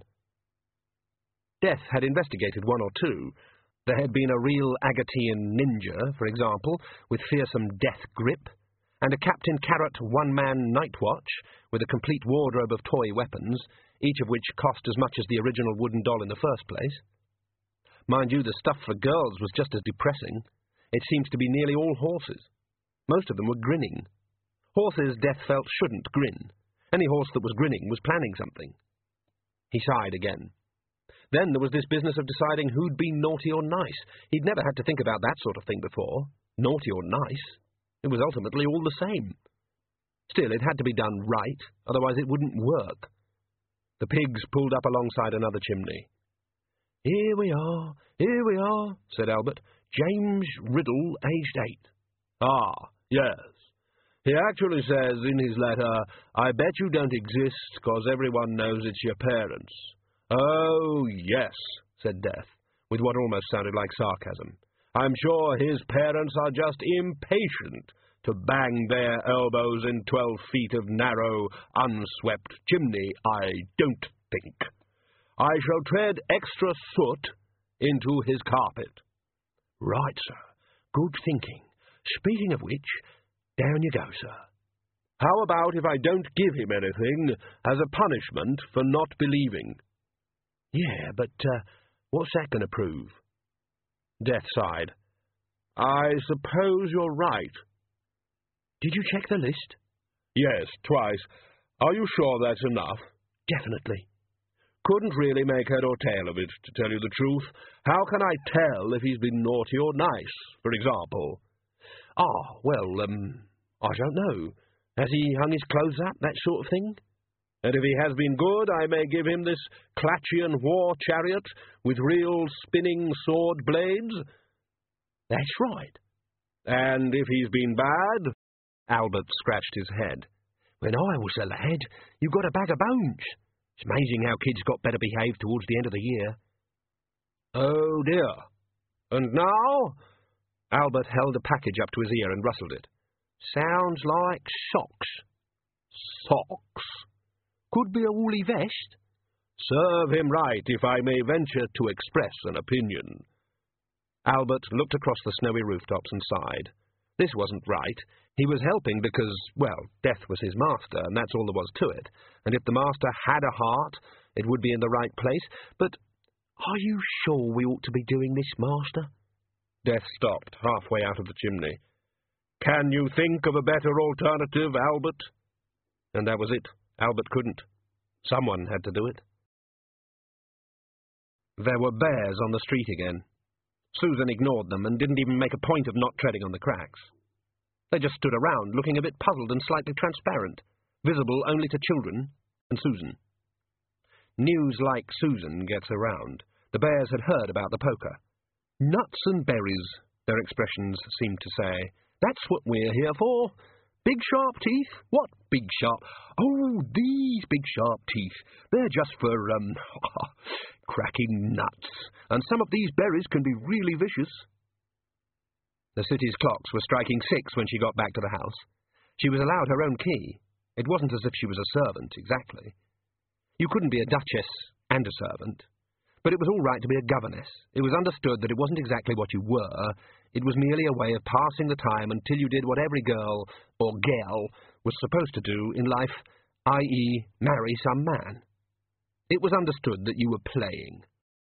Death had investigated one or two. There had been a real Agatean ninja, for example, with fearsome death grip, and a Captain Carrot one-man night watch with a complete wardrobe of toy weapons, each of which cost as much as the original wooden doll in the first place. Mind you, the stuff for girls was just as depressing. It seemed to be nearly all horses. Most of them were grinning. Horses Death felt shouldn't grin. Any horse that was grinning was planning something. He sighed again. Then there was this business of deciding who'd be naughty or nice. He'd never had to think about that sort of thing before. Naughty or nice. It was ultimately all the same. Still, it had to be done right, otherwise it wouldn't work. The pigs pulled up alongside another chimney. Here we are, said Albert. "James Riddle, aged 8. "Ah, yes. He actually says in his letter, 'I bet you don't exist, 'cause everyone knows it's your parents.'" "Oh, yes," said Death, with what almost sounded like sarcasm. "I'm sure his parents are just impatient to bang their elbows in 12 feet of narrow, unswept chimney, I don't think. I shall tread extra soot into his carpet." "Right, sir. Good thinking. Speaking of which, down you go, sir." "How about if I don't give him anything as a punishment for not believing?" "Yeah, but what's that going to prove?" Death sighed. "I suppose you're right." "Did you check the list?" "Yes, twice. Are you sure that's enough?" "Definitely." "Couldn't really make head or tail of it, to tell you the truth. How can I tell if he's been naughty or nice, for example?" Well, I don't know. Has he hung his clothes up, that sort of thing?" And if he has been good, I may give him this Clatchian war chariot with real spinning sword blades. That's right. And if he's been bad? Albert scratched his head. When I was a lad, you got a bag of bones. It's amazing how kids got better behaved towards the end of the year. Oh, dear. And now? Albert held a package up to his ear and rustled it. Sounds like socks. Socks? Could be a woolly vest. Serve him right, if I may venture to express an opinion. Albert looked across the snowy rooftops and sighed. This wasn't right. He was helping because, well, death was his master, and that's all there was to it. And if the master had a heart, it would be in the right place. But are you sure we ought to be doing this, master? Death stopped halfway out of the chimney. Can you think of a better alternative, Albert? And that was it. Albert couldn't. Someone had to do it. There were bears on the street again. Susan ignored them and didn't even make a point of not treading on the cracks. They just stood around, looking a bit puzzled and slightly transparent, visible only to children and Susan. News like Susan gets around. The bears had heard about the poker. Nuts and berries, their expressions seemed to say. That's what we're here for. Big sharp teeth? What big sharp? Oh, these big sharp teeth. They're just for, cracking nuts. And some of these berries can be really vicious. The city's clocks were striking 6 when she got back to the house. She was allowed her own key. It wasn't as if she was a servant, exactly. You couldn't be a duchess and a servant. But it was all right to be a governess. It was understood that it wasn't exactly what you were. It was merely a way of passing the time until you did what every girl, or gal, was supposed to do in life, i.e., marry some man. It was understood that you were playing.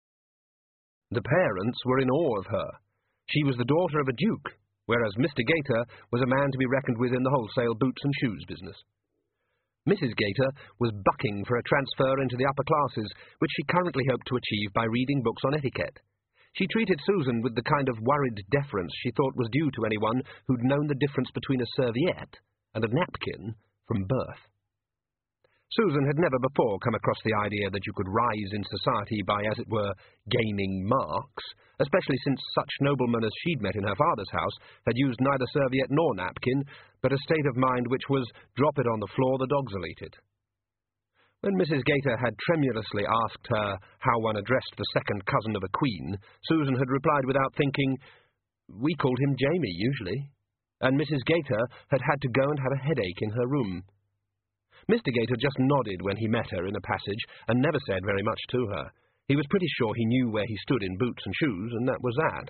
The parents were in awe of her. She was the daughter of a duke, whereas Mr. Gator was a man to be reckoned with in the wholesale boots and shoes business. Mrs. Gator was bucking for a transfer into the upper classes, which she currently hoped to achieve by reading books on etiquette. She treated Susan with the kind of worried deference she thought was due to anyone who'd known the difference between a serviette and a napkin from birth. Susan had never before come across the idea that you could rise in society by, as it were, gaining marks, especially since such noblemen as she'd met in her father's house had used neither serviette nor napkin, but a state of mind which was, drop it on the floor, the dogs will eat it. When Mrs. Gator had tremulously asked her how one addressed the second cousin of a queen, Susan had replied without thinking, "We called him Jamie, usually." And Mrs. Gator had had to go and have a headache in her room. Mr. Gator just nodded when he met her in a passage and never said very much to her. He was pretty sure he knew where he stood in boots and shoes, and that was that.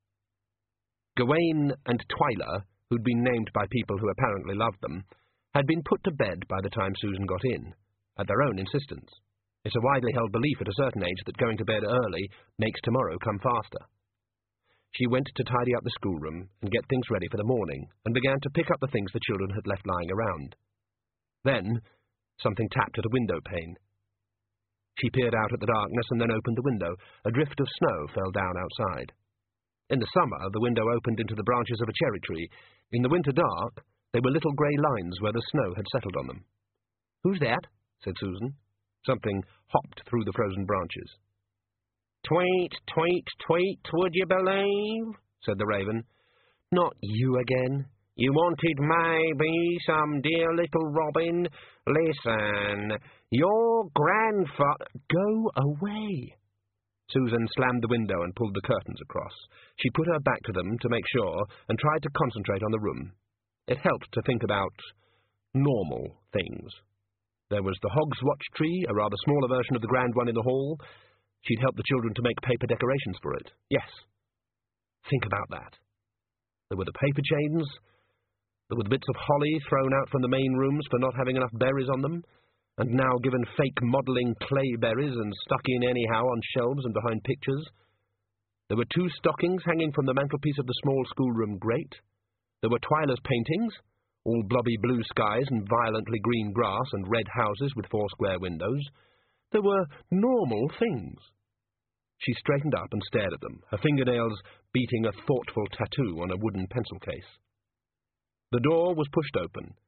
Gawain and Twyla, who'd been named by people who apparently loved them, had been put to bed by the time Susan got in, at their own insistence. It's a widely held belief at a certain age that going to bed early makes tomorrow come faster. She went to tidy up the schoolroom and get things ready for the morning, and began to pick up the things the children had left lying around. Then, something tapped at a window pane. She peered out at the darkness and then opened the window. A drift of snow fell down outside. In the summer, the window opened into the branches of a cherry tree. In the winter dark, they were little grey lines where the snow had settled on them. "Who's that?" said Susan. Something hopped through the frozen branches. "Tweet, tweet, tweet, would you believe?" said the raven. "Not you again. You wanted maybe some dear little robin. Listen, your grandfather—" "Go away." Susan slammed the window and pulled the curtains across. She put her back to them to make sure and tried to concentrate on the room. It helped to think about normal things. There was the hog's watch tree, a rather smaller version of the grand one in the hall. She'd helped the children to make paper decorations for it. Yes. Think about that. There were the paper chains. There were the bits of holly thrown out from the main rooms for not having enough berries on them, and now given fake modelling clay berries and stuck in anyhow on shelves and behind pictures. There were 2 stockings hanging from the mantelpiece of the small schoolroom grate. There were Twyla's paintings, all blobby blue skies and violently green grass and red houses with 4 square windows. There were normal things. She straightened up and stared at them, her fingernails beating a thoughtful tattoo on a wooden pencil case. The door was pushed open.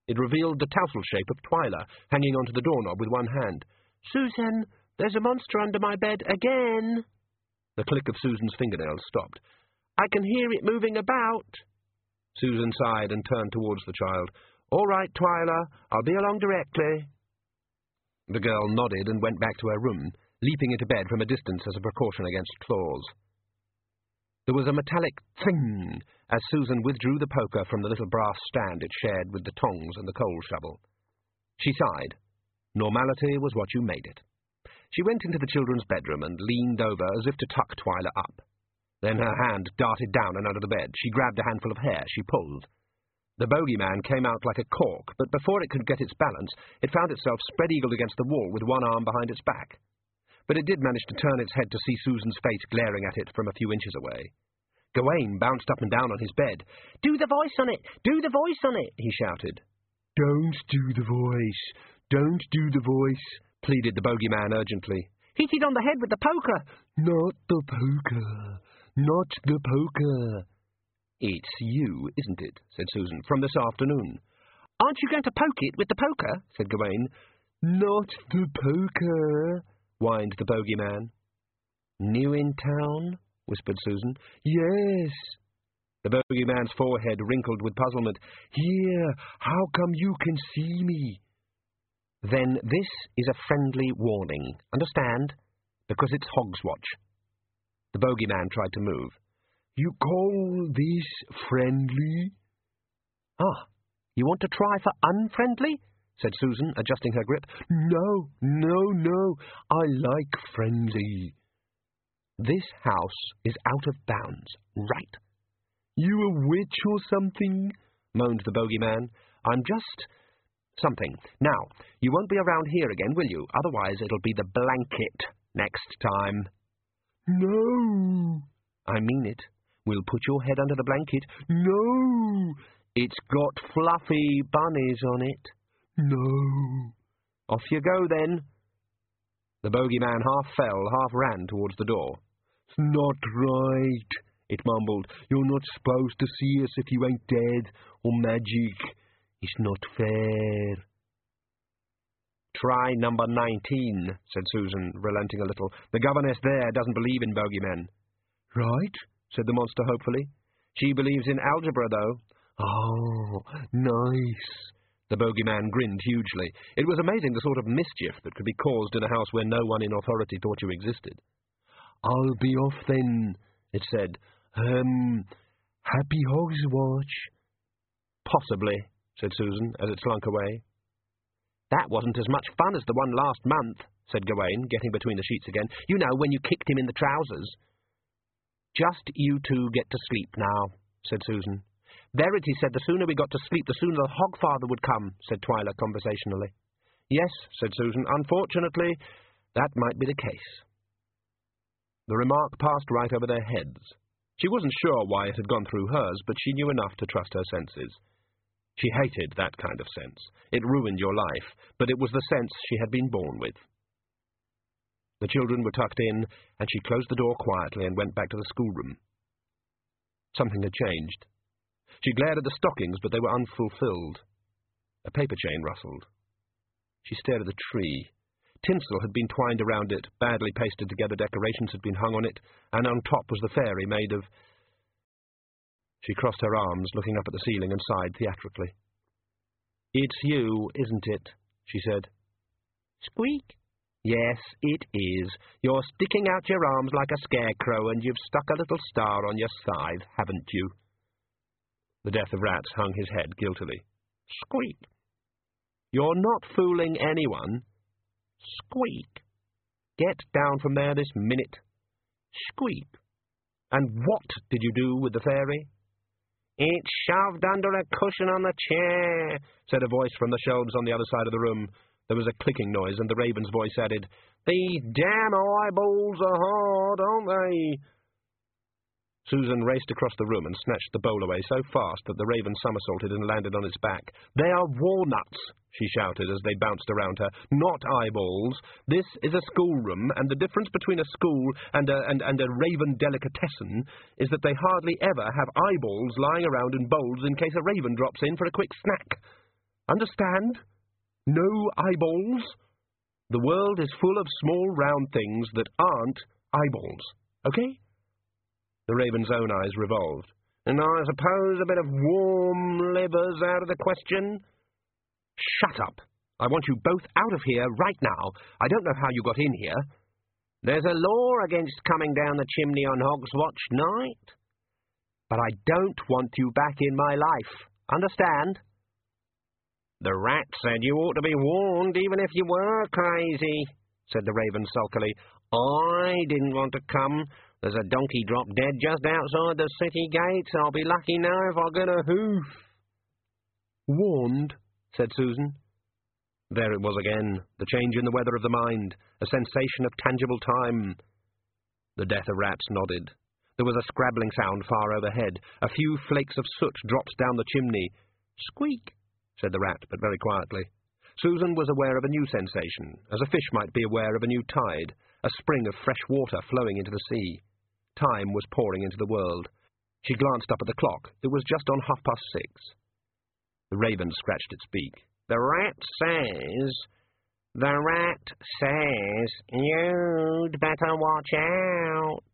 It revealed the tousle shape of Twyla, hanging onto the doorknob with one hand. "Susan, there's a monster under my bed again." The click of Susan's fingernails stopped. "I can hear it moving about." Susan sighed and turned towards the child. "All right, Twyla, I'll be along directly." The girl nodded and went back to her room, leaping into bed from a distance as a precaution against claws. There was a metallic thing as Susan withdrew the poker from the little brass stand it shared with the tongs and the coal shovel. She sighed. Normality was what you made it. She went into the children's bedroom and leaned over as if to tuck Twyla up. Then her hand darted down and under the bed. She grabbed a handful of hair. She pulled. The bogeyman came out like a cork, but before it could get its balance, it found itself spread-eagled against the wall with one arm behind its back. But it did manage to turn its head to see Susan's face glaring at it from a few inches away. Gawain bounced up and down on his bed. "Do the voice on it! Do the voice on it!" he shouted. "Don't do the voice! Don't do the voice!" pleaded the bogeyman urgently. "Hit it on the head with the poker!" "Not the poker! Not the poker!" "It's you, isn't it?" said Susan, "from this afternoon." "Aren't you going to poke it with the poker?" said Gawain. "Not the poker," whined the bogeyman. "New in town?" whispered Susan. "Yes." The bogeyman's forehead wrinkled with puzzlement. "Here, how come you can see me?" "Then this is a friendly warning, understand? Because it's Hogswatch." The bogeyman tried to move. "You call this friendly?" "Ah, you want to try for unfriendly?" said Susan, adjusting her grip. "No, I like friendly." "This house is out of bounds, right?" "You a witch or something?" moaned the bogeyman. "I'm just something. Now, you won't be around here again, will you? Otherwise it'll be the blanket next time." "No." "I mean it. We'll put your head under the blanket." "No." "It's got fluffy bunnies on it." "No." "Off you go, then." The bogeyman half fell, half ran towards the door. "It's not right," it mumbled. "You're not supposed to see us if you ain't dead or magic. It's not fair." "Try number 19, said Susan, relenting a little. "The governess there doesn't believe in bogeymen." "Right," said the monster hopefully. "She believes in algebra, though." "Oh, nice." The bogeyman grinned hugely. It was amazing the sort of mischief that could be caused in a house where no one in authority thought you existed. "I'll be off then," it said. Happy Hogswatch." "Possibly," said Susan, as it slunk away. "That wasn't as much fun as the one last month," said Gawain, getting between the sheets again. "You know, when you kicked him in the trousers." "Just you two get to sleep now," said Susan. "Verity said the sooner we got to sleep, the sooner the Hogfather would come," said Twyla conversationally. "Yes," said Susan, "unfortunately, that might be the case." The remark passed right over their heads. She wasn't sure why it had gone through hers, but she knew enough to trust her senses. She hated that kind of sense. It ruined your life, but it was the sense she had been born with. The children were tucked in, and she closed the door quietly and went back to the schoolroom. Something had changed. She glared at the stockings, but they were unfulfilled. A paper chain rustled. She stared at the tree. Tinsel had been twined around it, badly pasted together decorations had been hung on it, and on top was the fairy made of... She crossed her arms, looking up at the ceiling, and sighed theatrically. "It's you, isn't it?" she said. "Squeak." "Yes, it is. You're sticking out your arms like a scarecrow, and you've stuck a little star on your scythe, haven't you?" The Death of Rats hung his head guiltily. "Squeak." "You're not fooling anyone." "Squeak." "Get down from there this minute." "Squeak." "And what did you do with the fairy?" "It's shoved under a cushion on the chair," said a voice from the shelves on the other side of the room. There was a clicking noise, and the raven's voice added, "These damn eyeballs are hard, aren't they?" Susan raced across the room and snatched the bowl away so fast that the raven somersaulted and landed on its back. "They are walnuts," she shouted as they bounced around her, "not eyeballs. This is a schoolroom, and the difference between a school and a raven delicatessen is that they hardly ever have eyeballs lying around in bowls in case a raven drops in for a quick snack. Understand? No eyeballs. The world is full of small round things that aren't eyeballs. Okay? The Raven's own eyes revolved. And I suppose a bit of warm liver's out of the question? Shut up. I want you both out of here right now. I don't know how you got in here. There's a law against coming down the chimney on Hogswatch night. But I don't want you back in my life. Understand? The rat said you ought to be warned even if you were crazy, said the Raven sulkily. I didn't want to come. There's a donkey dropped dead just outside the city gates. I'll be lucky now if I get a hoof. Warned, said Susan. There it was again, the change in the weather of the mind, a sensation of tangible time. The death of rats nodded. There was a scrabbling sound far overhead. A few flakes of soot dropped down the chimney. Squeak, said the rat, but very quietly. Susan was aware of a new sensation, as a fish might be aware of a new tide, a spring of fresh water flowing into the sea. Time was pouring into the world. She glanced up at the clock. It was just on 6:30. The Raven scratched its beak. The rat says, you'd better watch out.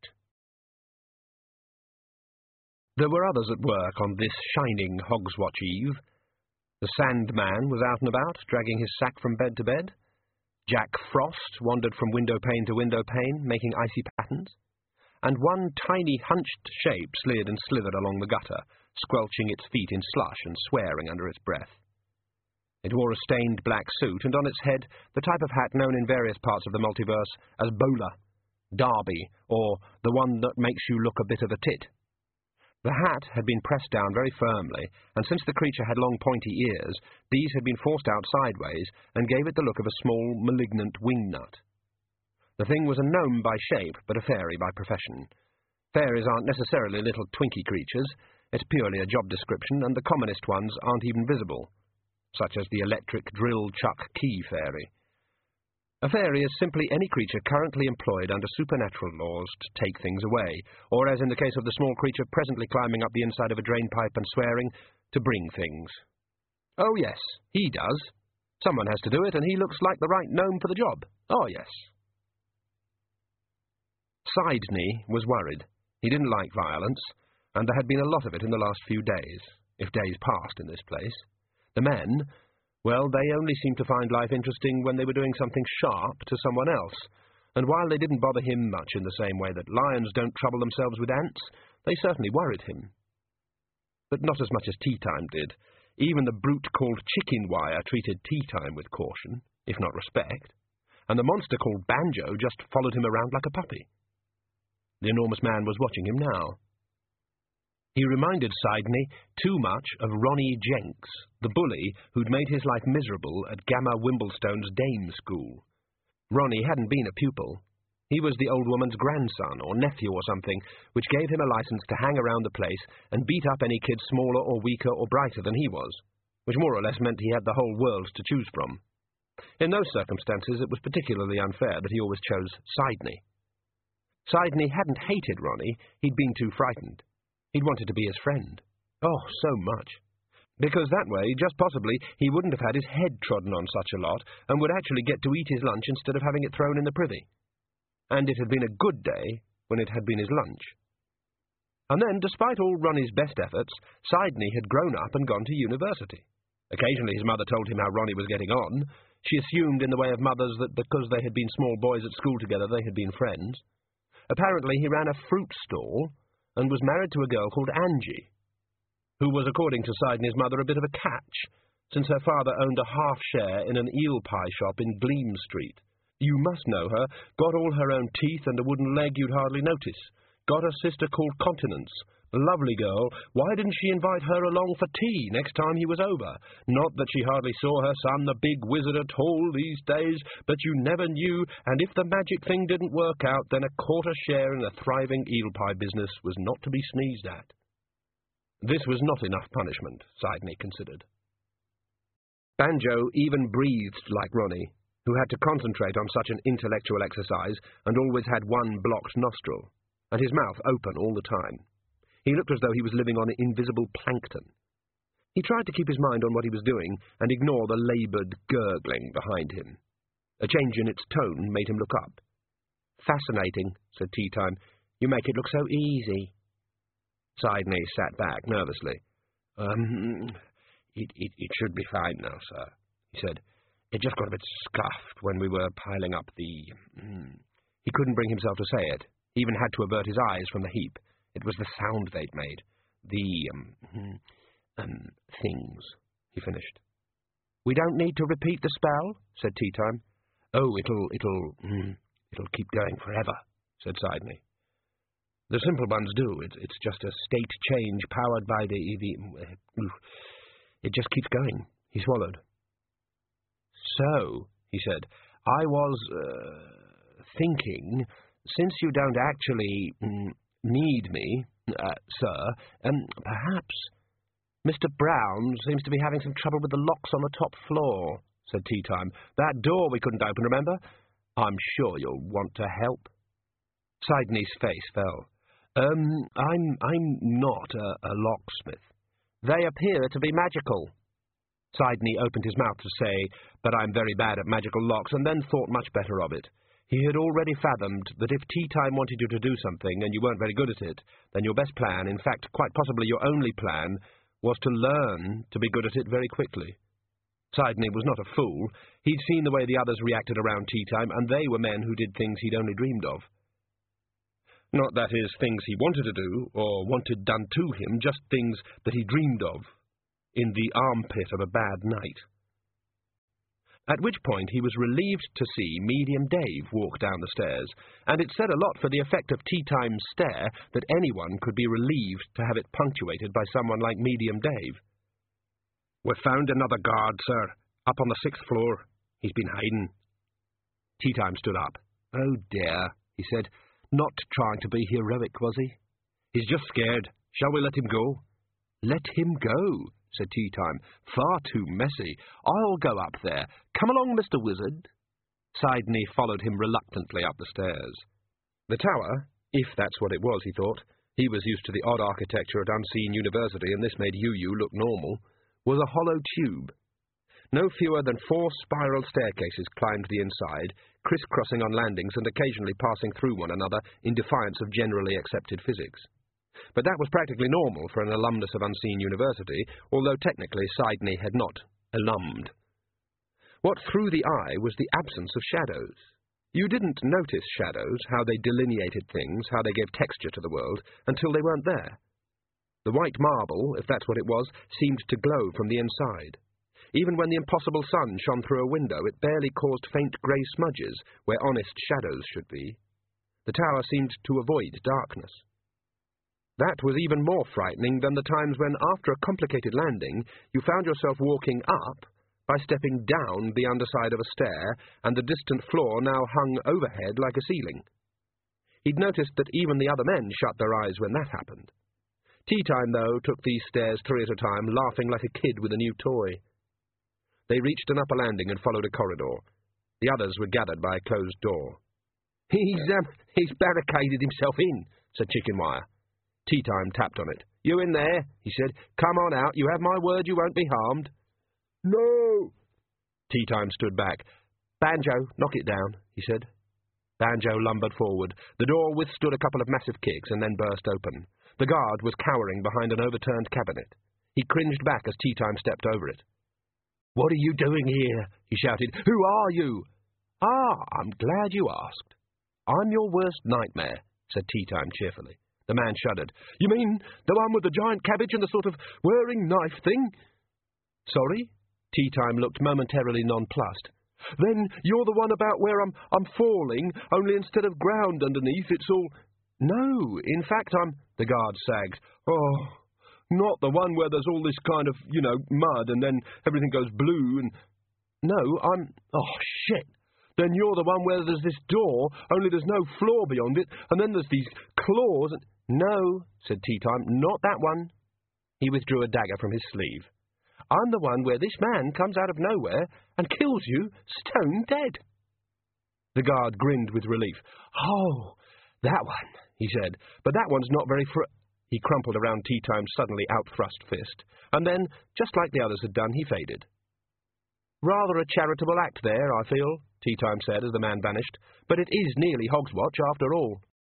There were others at work on this shining Hogswatch Eve. The Sandman was out and about, dragging his sack from bed to bed. Jack Frost wandered from window pane to window pane, making icy patterns. And one tiny hunched shape slid and slithered along the gutter, squelching its feet in slush and swearing under its breath. It wore a stained black suit, and on its head the type of hat known in various parts of the multiverse as bowler, derby, or the one that makes you look a bit of a tit. The hat had been pressed down very firmly, and since the creature had long pointy ears, these had been forced out sideways and gave it the look of a small, malignant wingnut. The thing was a gnome by shape, but a fairy by profession. Fairies aren't necessarily little twinky creatures. It's purely a job description, and the commonest ones aren't even visible, such as the electric drill chuck key fairy. A fairy is simply any creature currently employed under supernatural laws to take things away, or, as in the case of the small creature presently climbing up the inside of a drain pipe and swearing, to bring things. Oh, yes, he does. Someone has to do it, and he looks like the right gnome for the job. Oh, yes. Sidney was worried. He didn't like violence, and there had been a lot of it in the last few days, if days passed in this place. The men, well, they only seemed to find life interesting when they were doing something sharp to someone else, and while they didn't bother him much in the same way that lions don't trouble themselves with ants, they certainly worried him. But not as much as Tea Time did. Even the brute called Chicken Wire treated Tea Time with caution, if not respect, and the monster called Banjo just followed him around like a puppy. The enormous man was watching him now. He reminded Sidney too much of Ronnie Jenks, the bully who'd made his life miserable at Gamma Wimblestone's dame school. Ronnie hadn't been a pupil. He was the old woman's grandson or nephew or something, which gave him a license to hang around the place and beat up any kid smaller or weaker or brighter than he was, which more or less meant he had the whole world to choose from. In those circumstances, it was particularly unfair that he always chose Sidney. Sidney hadn't hated Ronnie, he'd been too frightened. He'd wanted to be his friend. Oh, so much. Because that way, just possibly, he wouldn't have had his head trodden on such a lot, and would actually get to eat his lunch instead of having it thrown in the privy. And it had been a good day when it had been his lunch. And then, despite all Ronnie's best efforts, Sidney had grown up and gone to university. Occasionally his mother told him how Ronnie was getting on. She assumed in the way of mothers that because they had been small boys at school together, they had been friends. Apparently he ran a fruit stall, and was married to a girl called Angie, who was, according to Sidney's mother, a bit of a catch, since her father owned a half-share in an eel pie shop in Gleam Street. You must know her, got all her own teeth and a wooden leg you'd hardly notice. Got a sister called Continence. Lovely girl. Why didn't she invite her along for tea next time he was over? Not that she hardly saw her son, the big wizard, at all these days, but you never knew, and if the magic thing didn't work out, then a quarter share in a thriving eel pie business was not to be sneezed at. This was not enough punishment, Sidney considered. Banjo even breathed like Ronnie, who had to concentrate on such an intellectual exercise and always had one blocked nostril, and his mouth open all the time. He looked as though he was living on invisible plankton. He tried to keep his mind on what he was doing and ignore the laboured gurgling behind him. A change in its tone made him look up. "Fascinating," said Teatime. "You make it look so easy." Sidney sat back nervously. It should be fine now, sir," he said. "It just got a bit scuffed when we were piling up the—" He couldn't bring himself to say it. He even had to avert his eyes from the heap. It was the sound they'd made. Things, he finished. "We don't need to repeat the spell," said Teatime. "Oh, it'll keep going forever," said Sidney. "The simple ones do. It's just a state change powered by it just keeps going." He swallowed. "So," he said, "I was thinking, since you don't actually need me, sir, perhaps Mr. Brown seems to be having some trouble with the locks on the top floor," said Teatime. "That door we couldn't open, remember? I'm sure you'll want to help." Sidney's face fell. I'm not a locksmith. They appear to be magical." Sidney opened his mouth to say, "But I'm very bad at magical locks," and then thought much better of it. He had already fathomed that if Teatime wanted you to do something and you weren't very good at it, then your best plan, in fact, quite possibly your only plan, was to learn to be good at it very quickly. Sidney was not a fool. He'd seen the way the others reacted around Teatime, and they were men who did things he'd only dreamed of. Not, that is, things he wanted to do, or wanted done to him, just things that he dreamed of, in the armpit of a bad night. At which point he was relieved to see Medium Dave walk down the stairs, and it said a lot for the effect of Teatime's stare that anyone could be relieved to have it punctuated by someone like Medium Dave. "We've found another guard, sir, up on the 6th floor. He's been hiding." Teatime stood up. "Oh dear," he said. "Not trying to be heroic, was he?" "He's just scared. Shall we let him go?" "Let him go," said Teatime. "Far too messy. I'll go up there. Come along, Mr. Wizard." Sidney followed him reluctantly up the stairs. The tower, if that's what it was, he thought, he was used to the odd architecture at Unseen University, and this made UU look normal, was a hollow tube. No fewer than 4 spiral staircases climbed the inside, criss-crossing on landings and occasionally passing through one another in defiance of generally accepted physics. But that was practically normal for an alumnus of Unseen University, although technically Sidney had not alumned. What threw the eye was the absence of shadows. You didn't notice shadows, how they delineated things, how they gave texture to the world, until they weren't there. The white marble, if that's what it was, seemed to glow from the inside. Even when the impossible sun shone through a window, it barely caused faint grey smudges where honest shadows should be. The tower seemed to avoid darkness. That was even more frightening than the times when, after a complicated landing, you found yourself walking up by stepping down the underside of a stair, and the distant floor now hung overhead like a ceiling. He'd noticed that even the other men shut their eyes when that happened. Teatime, though, took these stairs 3 at a time, laughing like a kid with a new toy. They reached an upper landing and followed a corridor. The others were gathered by a closed door. He's barricaded himself in," said Chickenwire. Teatime tapped on it. "You in there?" he said. "Come on out. You have my word you won't be harmed." "No!" Teatime stood back. "Banjo, knock it down," he said. Banjo lumbered forward. The door withstood a couple of massive kicks and then burst open. The guard was cowering behind an overturned cabinet. He cringed back as Teatime stepped over it. "What are you doing here?" he shouted. "Who are you?" "Ah, I'm glad you asked. I'm your worst nightmare," said Teatime cheerfully. The man shuddered. "You mean the one with the giant cabbage and the sort of whirring knife thing?" "Sorry?" Teatime looked momentarily nonplussed. "Then you're the one about where I'm falling, only instead of ground underneath, it's all—" "No, in fact, The guard sagged. "Oh, not the one where there's all this kind of, mud, and then everything goes blue and—" "No, Oh, shit! Then you're the one where there's this door, only there's no floor beyond it, and then there's these claws and—" "No," said Teatime, "not that one." He withdrew a dagger from his sleeve. "I'm the one where this man comes out of nowhere and kills you stone dead." The guard grinned with relief. "Oh, that one," he said. "But that one's not very He He crumpled around Tea Time's suddenly out-thrust fist, and then, just like the others had done, he faded. "Rather a charitable act there, I feel," Tea Time said as the man vanished, "but it is nearly Hogswatch after all."